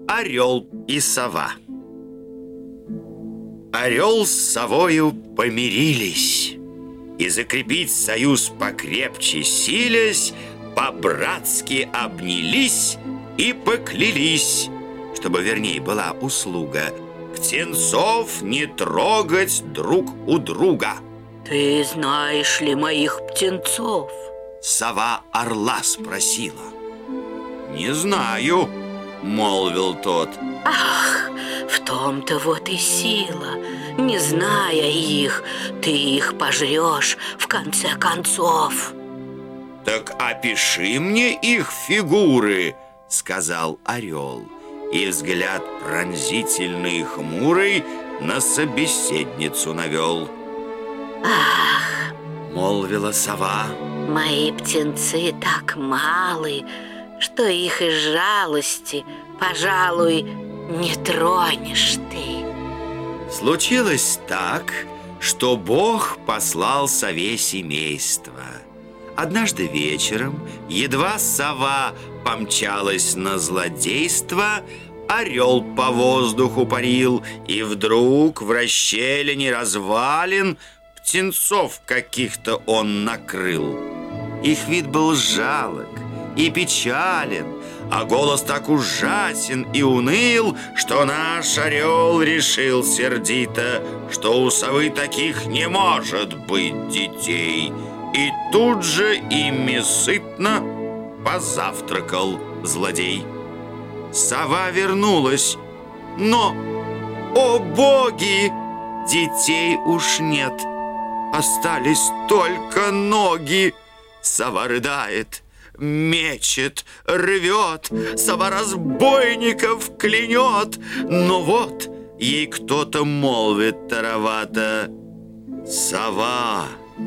Орел и сова. Орел с совою помирились, и закрепить союз покрепче силясь, по-братски обнялись и поклялись, чтобы верней была услуга, птенцов не трогать друг у друга. Ты знаешь ли моих птенцов? Сова орла спросила. Не знаю, молвил тот. Ах, в том-то вот и сила. Не зная их, ты их пожрешь в конце концов. Так опиши мне их фигуры, сказал орел, и взгляд пронзительный и хмурый на собеседницу навел. Ах, молвила сова, мои птенцы так малы, что их из жалости, пожалуй, не тронешь ты. Случилось так, что Бог послал сове семейство. Однажды вечером, едва сова помчалась на злодейство, орел по воздуху парил, и вдруг в расщелине развалин птенцов каких-то он накрыл. Их вид был жалок и печален, а голос так ужасен и уныл, что наш орел решил сердито, что у совы таких не может быть детей. И тут же ими сытно позавтракал злодей. Сова вернулась, но, о боги, детей уж нет, остались только ноги. Сова рыдает, мечет, рвет, сова разбойников клянет. Но вот ей кто-то молвит таровато: сова,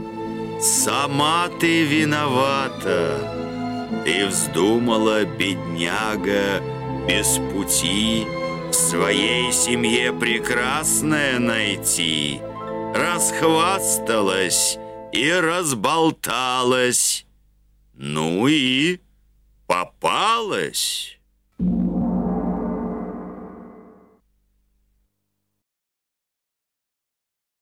сама ты виновата. Ты вздумала, бедняга, без пути в своей семье прекрасное найти. Расхвасталась и разболталась, ну и попалась.